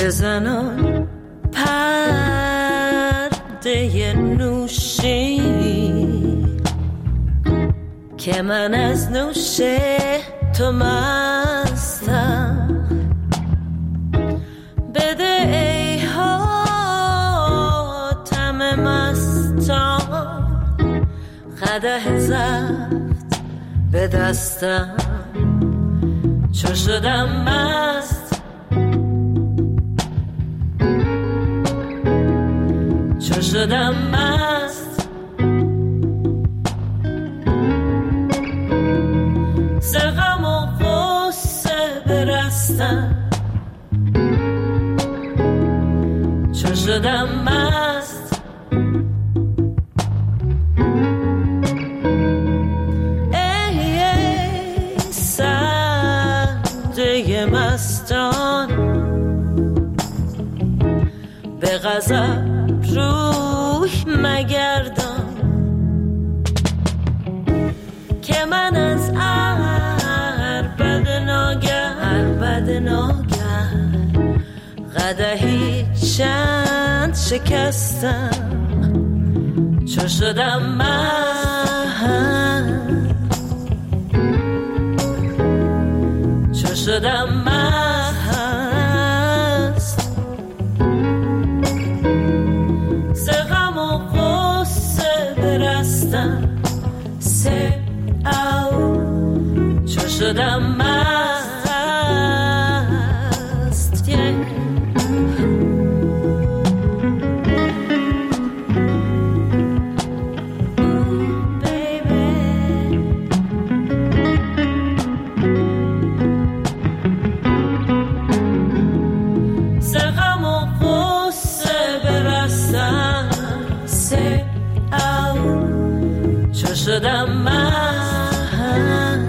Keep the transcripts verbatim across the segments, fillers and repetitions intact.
بزنم پرده نوشی که من از نوش تو مستم. بده ای حاتم مستان قدح زفت به دستم چو شدم مست، چو شدم مست. ز غم و غصه برستم چو شدم مست. ای ای سنده مستان به غضب روی مگردان که من از عربد ناگه عربد ناگه قدحی چند شکستم چو شدم من، چو شدم مست. ز غم و غصه برستم سه او چو شدم مست. شدم من،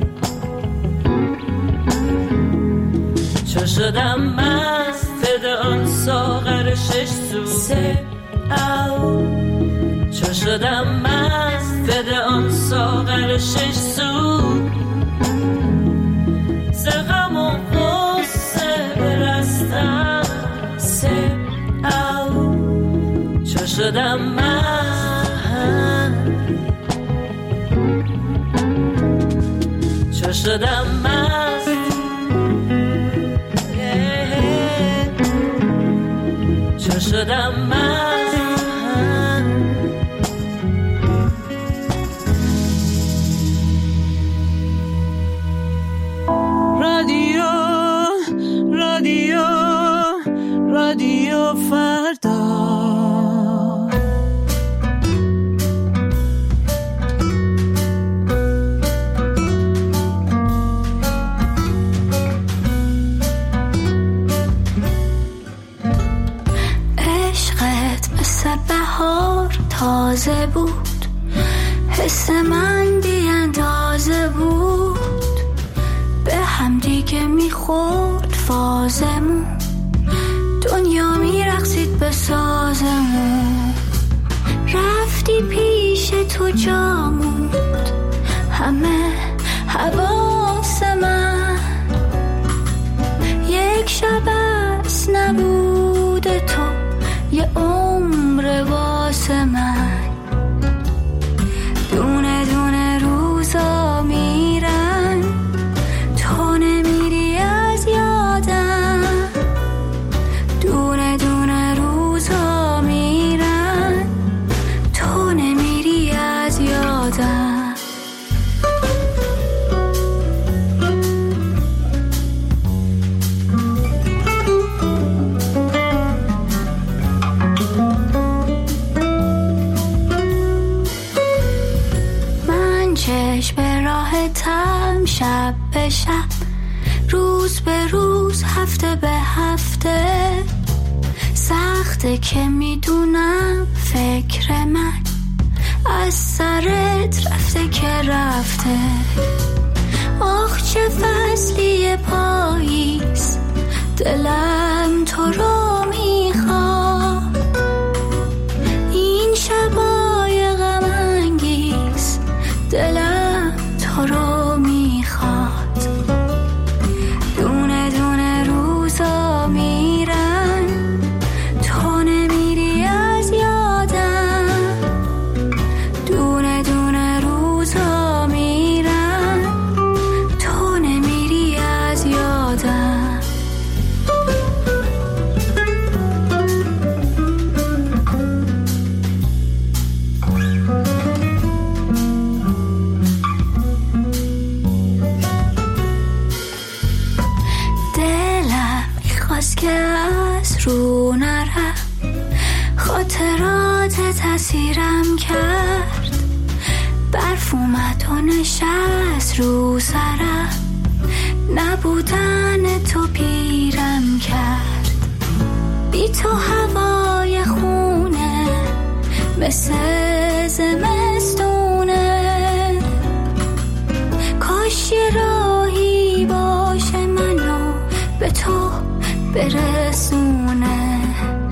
چو شدم مست. بده آن ساغر شش سو سه او چو شدم مست. بده آن ساغر شش سو ز غم و غصه برستم سه او چو شدم من، چو شدم مست. چو شدم مست. رادیو رادیو رادیو فردا بهار تازه بود، حس من بی اندازه بود، به هم دیگه میخورد فازمون، دنیا میرقصید به سازمون. رفتی پیش تو جا موند همه حواس من، یک شب از نبود تو یه عمر واسه من. دونه دونه روزا میرن تو نمیری از یادم، دونه دونه روزا میرن تو نمیری از یادم. به راحتم شب به شب، روز به روز، هفته به هفته. سخته که میدونم فکر من از سرت رفته که رفته. آخ چه فصلی پاییز، دلم تو رو میخواد. این شبای غم انگیز دلم تو رو میخواد. دونه دونه روزا میرن که از رو نرم، خاطرات تاثیرم کرد، برف اومد و نشست رو سرم، نبودن تو پیرم کرد. بی تو هوای خونه مثل زمستونه، کاش یه راهی باشه منو به تو برسونه.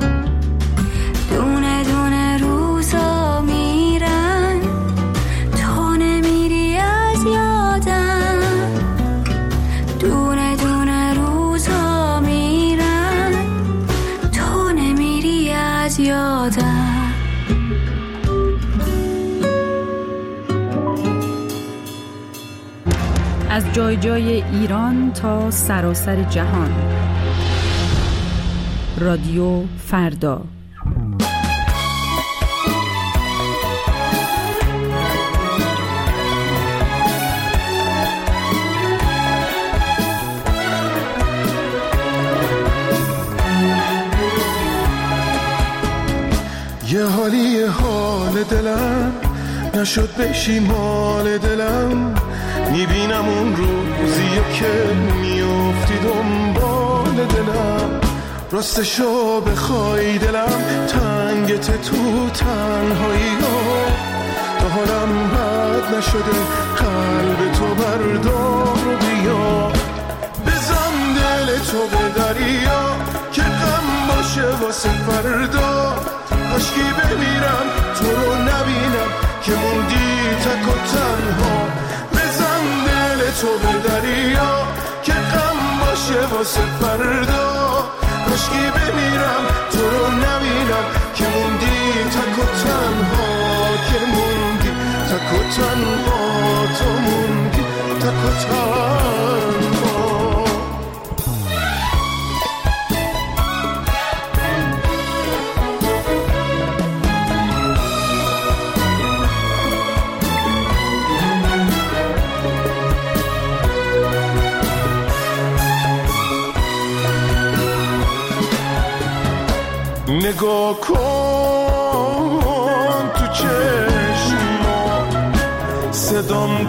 دونه دونه روزا میرن، تو نمیری از یادم. دونه دونه روزا میرن، تو نمیری از یادم. از جای جای ایران تا سراسر جهان، رادیو فردا. یه حالی حال دلم نشد بشی مال دلم، میبینم اون روزیه که میافتی دنبال دلم. راستشو بخوای دلم تنگت تو تنهایی ها، تا حالم بد نشده قلب تو بردار و بیا. بزن دل تو به دریا که غم باشه واسه فردا، کاشکی بمیرم تو رو نبینم که موندی تک و تنها. بزن دل تو به دریا که غم باشه واسه فردا، کاشکی بمیرم تو رو نبینم که موندی تک و تنها. که موندی تک و تنها، تو موندی تک و تنها. نگاه کن تو چشما، صدام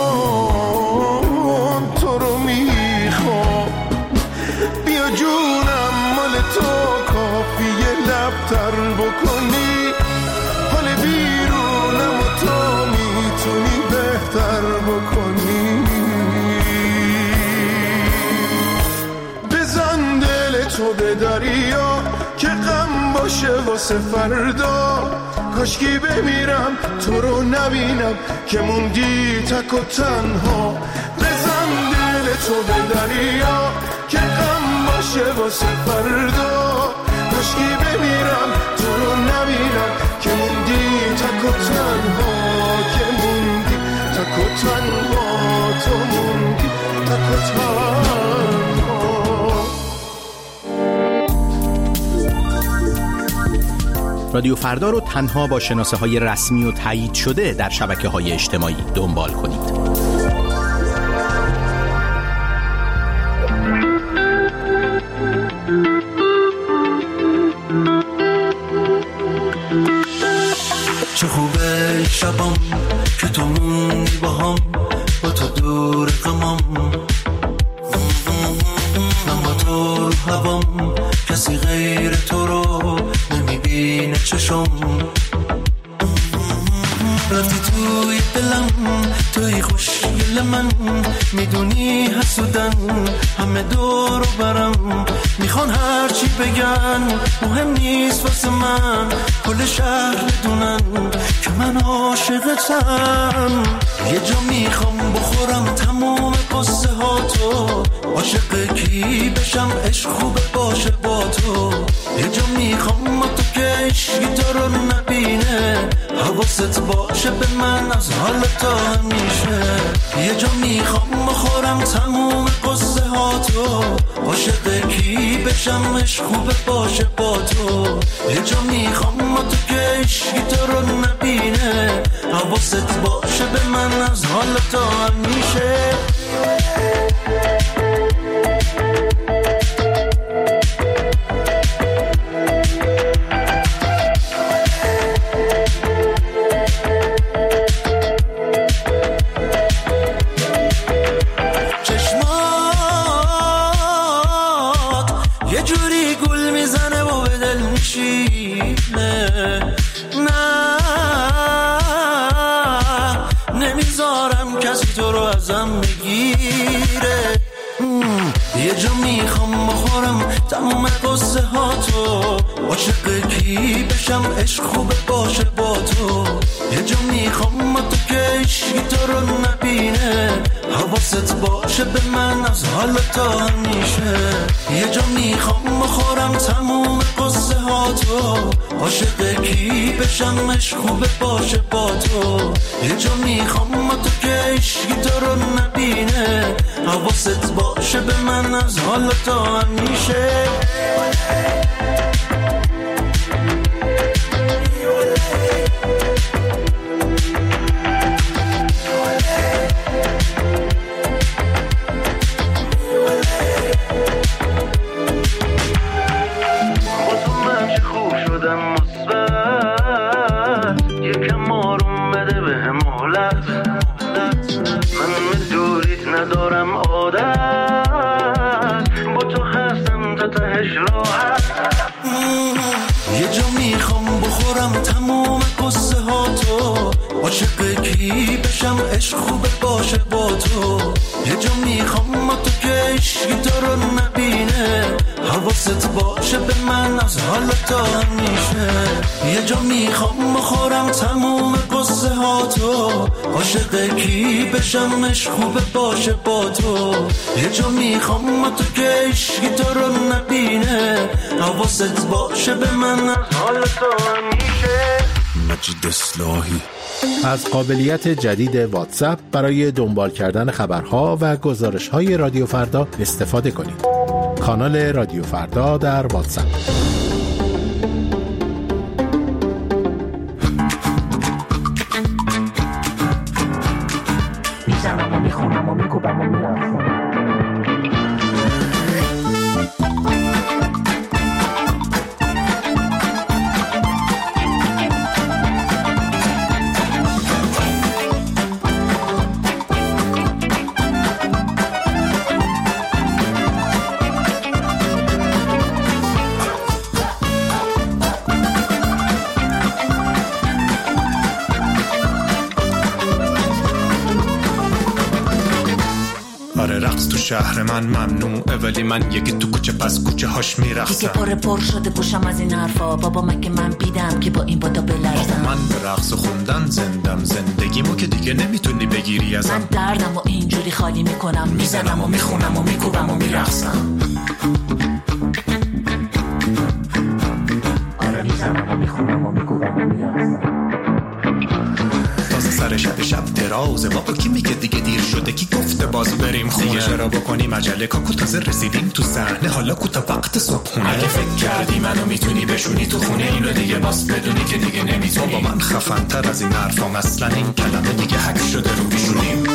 کن تو رو میخوام. بیا جونم مال تو کافیه لب تر بکنی، حال بیرونم و تو میتونی بهتر بکنی. بزن دل تو به دریا که غم باشه واسه فردا، کاشکی بمیرم تو رو نبینم که موندی تک و تنها. بزن دل تو به دریا که غم باشه واسه فردا، کاشکی بمیرم تو رو نبینم که موندی تک و تنها. که موندی تک و تنها، تو موندی تک و تنها. رادیو فردا رو تنها با شناسه های رسمی و تایید شده در شبکه های اجتماعی دنبال کنید. چه خوبه شبام که تو موندی با هم، با تو دور غمام، من با تو رو هوام، کسی غیر تو رو نمیبینه چشم. رفتی توی دلم، توی خوشگل من، میدونی حسودن همه دور و برم، میخوان هرچی بگن مهم نیست واسه من، کل شهر بدونن که من عاشقتم. یه جا میخوام بخورم تمام قصه ها تو، عاشق کی بشم عشق خوبه باشه با تو. یه جا میخوام با تو که عشقی تو رو نبینه، حواست باشه به من از حال تا همیشه. یه جا میخوام بخورم تمام قصه ها تو، عاشق کی بشم عشق خوبه باشه با تو. یه جا میخوام با تو که عشقی تو رو نبینه، حواست باشه به من از حال تا همیشه. میره. یه جا میخوام بخورم تمام قصه ها تو، عاشق کی بشم عشق خوبه باشه با تو. یه جا میخوام با تو که عشقی تو رو نبینه، حواست باشه به من از حال تا همیشه. یه جا میخوام بخورم تمام قصه ها تو، عاشق کی بشم عشق خوبه باشه با تو. یه جا میخوام با تو که عشقی تو رو نبینه، حواست باشه به من از حال تا همیشه. ندارم عادت با تو هستم تا تهش راحت. یه جا میخوام بخورم تمام قصه ها تو، عاشق کی بشم عشق خوبه باشه با تو. یه جا میخوام با تو که عشقی تو رو نبینه، حواست باشه به من از حال تا همیشه. یه جا میخوام بخورم تمام قصه ها تو، عاشق کی بشم عشق خوبه باشه با تو. یه جا میخوام با تو که عشقی تو رو نبینه، حواست باشه به من از حال تا همیشه. مجید اصلاحی. از قابلیت جدید واتساپ برای دنبال کردن خبرها و گزارش‌های رادیو فردا استفاده کنید. کانال رادیو فردا در واتساپ. میزنم و میخونم و میگوبم و میرخونم. شهر من ممنوعه ولی من یکی تو کوچه پس کوچه هاش میرقصم. دیگه پر پر شده پوشم از این حرفا، بابا مگه من بیدم که با این بادا بلرزم. من به رقص و خوندن زندم، زندگیمو که دیگه نمیتونی بگیری ازم. من دردم و اینجوری خالی میکنم، میزنم و میخونم و میکوبم و میرقصم. آره میزنم و میخونم و میکوبم و میرقصم. سر شب شب درازه بابا کی میگه دیگه دیر شده، کی گفته باز بریم خونه. دیگه چرا بکنی مجله کاکو تازه رسیدیم تو صحنه، حالا کوتا وقت صبحونه. اگه فکر کردی منو میتونی بشونی تو خونه، اینو دیگه باز بدونی که دیگه نمیتونی. با من خفن تر از این حرفام اصلا این کلمه دیگه حک شده رو بیشونیم.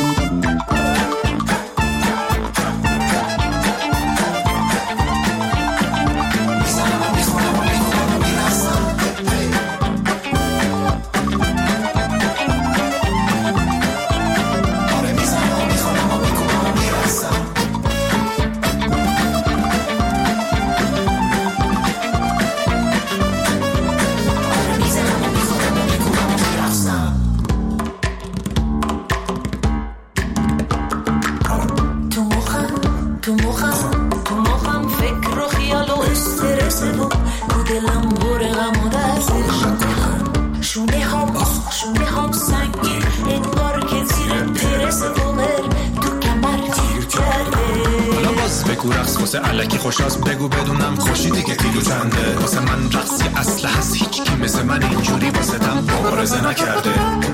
الکی خوشاست بگو بدونم خوشی دیگه کیلو چنده. واسه من رقصی اصله هست، هیچ کی مثل من اینجوری واسه تم مبارزه نکرده.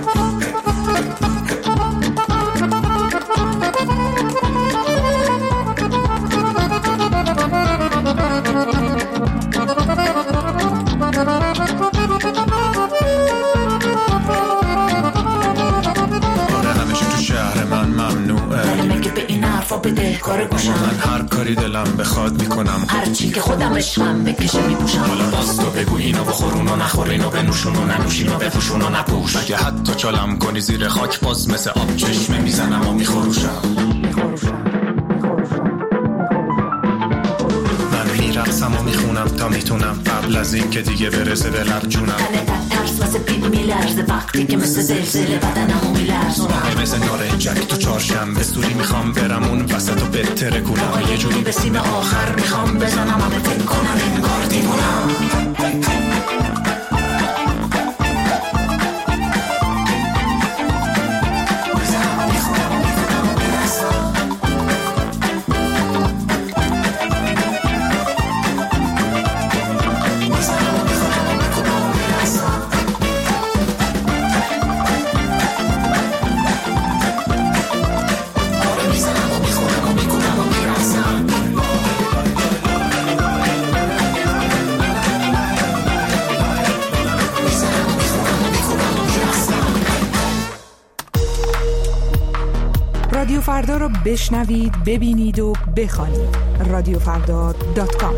من هر کاری دلم بخواد میکنم، هر چی که خودم عشقم بکشه میپوشم. حالا باز تو بگو اینو بخورون و نخور، اینو بنوشون و ننوشین و بپوشون و نپوش. اگه حتی چالم کنی زیر خاک باز مثل آب چشمه میزنم و میخوروشم. من میرقصم و میخونم میکنم تا میتونم قبل از این که دیگه برسه به لب جونم. تنه ترس واسه پیل میلرزه وقتی که مثل زلزله بدنمو میلرزونم. آقای مثل نارنجک تو چارشنبه سوری میخوام برم اون وسط و بهتره کنم. آقا یه جوری به سیم آخر میخوام بزنم همه فکر کنم انگار دیوونم. رادیو فردا رو بشنوید، ببینید و بخوانید. رادیو فردا دات کام.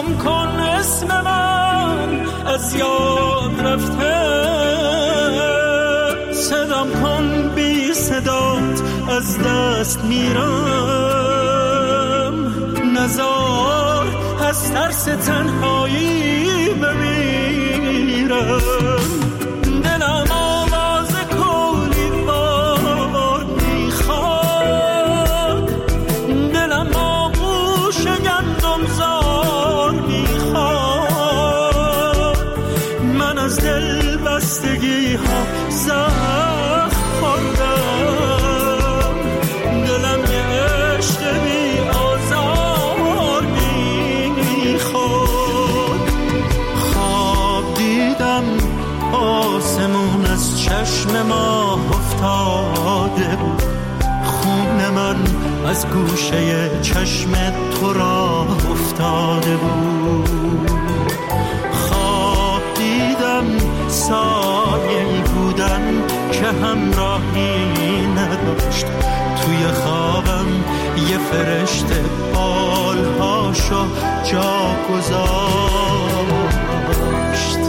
صدام کن اسم من از یاد رفته، صدام کن بی صدات از دست میرم، نزار از ترس تنهایی بمیرم. دلم آواز کولی بار میخواد، دلم آغوش گندم زار میخواد. من از دل بستگی ها زخم خوردم، دلم یه عشق بی آزار میخواد. خواب دیدم آسمون از چشم ما افتاده بود، خون من از گوشه چشم تو را افتاده بود. خواب دیدم سایه‌ای بودن که همراهی نداشت، توی خوابم یه فرشته بالهاشو جا گذاشت.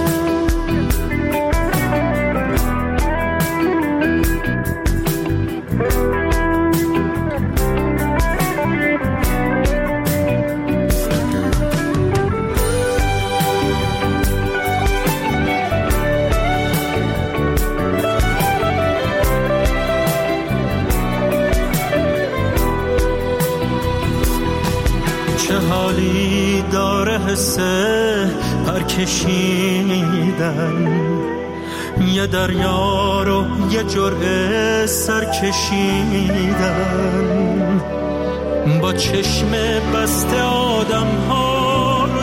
چه حالی داره حسه پر کشیدن، یه دریا رو یه جرعه سر کشیدن، با چشم بسته آدم ها رو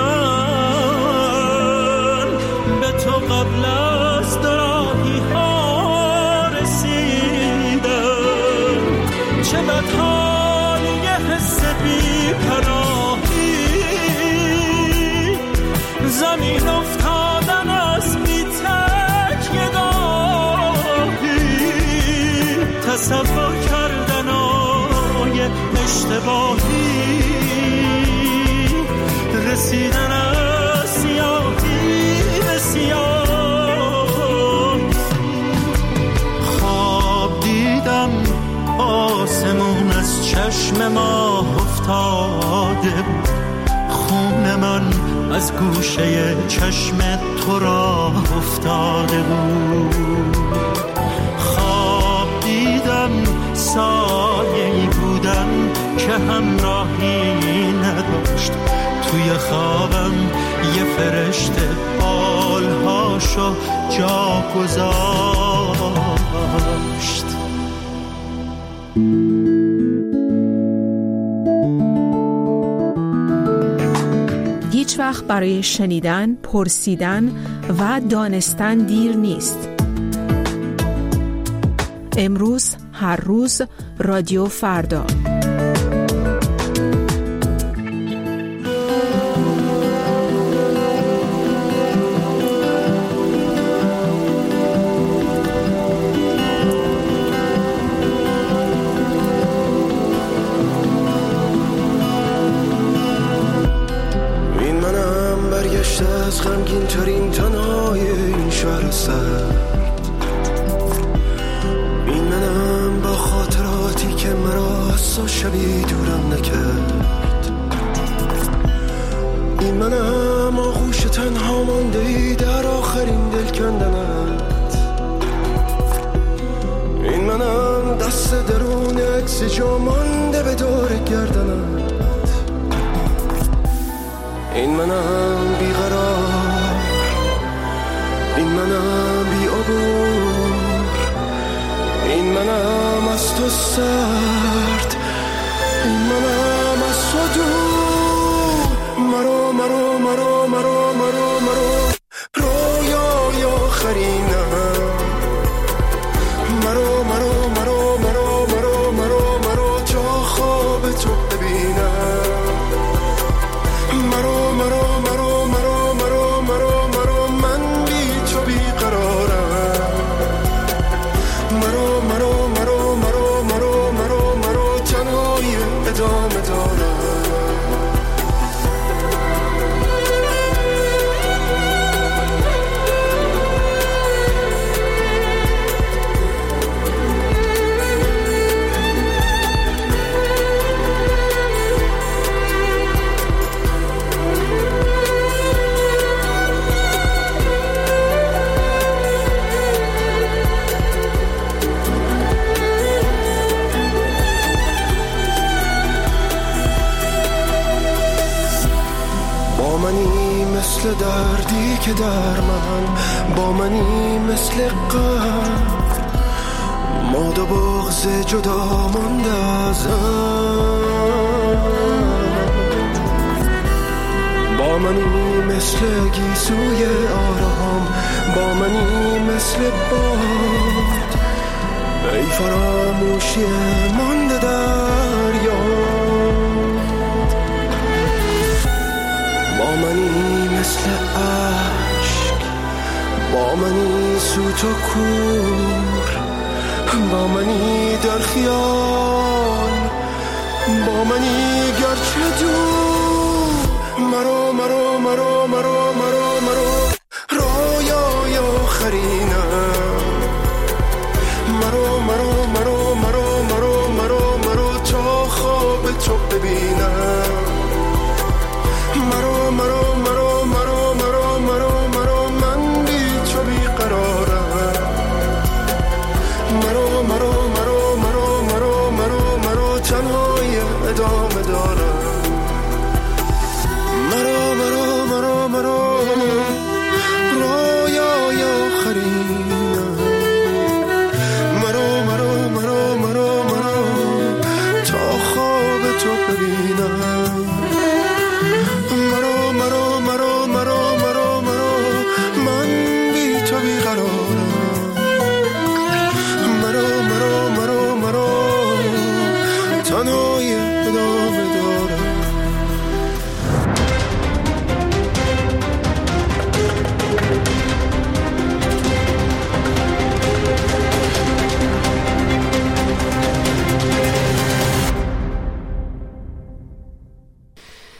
دیدن، به تو قبل از دراهی ها رسیدن. چه بدحالی یه حس بی پناهی، زمین افتادن از بی تکیه گاهی، تصور کردن آی اشتباهی، رسیدن از سیاهی به سیاه. خواب دیدم آسمون از چشم ما افتاده بود، خون من از گوشه چشم تو را افتاده بود. خواب دیدم سایه‌ای بودن که همراهی نداشت، توی خوابم یه فرشته بالهاشو جا گذاشت. هیچ وقت برای شنیدن، پرسیدن و دانستن دیر نیست. امروز، هر روز، رادیو فردا. از غمگین ترین تنهای این شهر سرد، این منم با خاطراتی که مرا از تو شبی دورم نکرد، این منم آغوش تنها ماندهی در آخرین دل کندنت، این منم دست درون عکس جا مانده به دور گردنت، این منم بیقرار، این منم بی عبور، این منم از تو سرد، این منم از تو دور. مرو مرو مرو مرو مرو مرو رویای آخرینم، مرو مرو مرو مرو مرو مرو مرو تا خواب تو ببینم، مرو مرو مرو مرو مرو مرو مرو من بی تو بیقرارم، مرو مرو مرو مرو مرو مرو مرو تنهای ادامه دارم. منی مثل دردی که در من، با منی مثل غم، ماد و بغض جدا مانده ازم. با منی مثل گیسوی آرام، با منی مثل باد، ای فراموشی مانده در یاد. با منی مثل عشق، با منی سوت و کور، با منی در خیال، با منی گرچه دور.